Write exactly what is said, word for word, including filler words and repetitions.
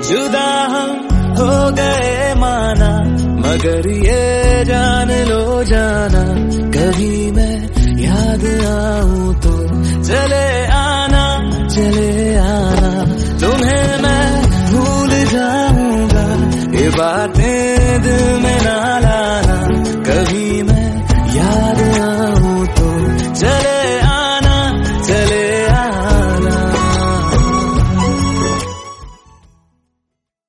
जुदा हम हो गए माना, मगर ये जान लो जाना, कभी मैं याद आऊं तो चले आना, चले आना। तुम्हें मैं भूल जाऊंगा, ये बात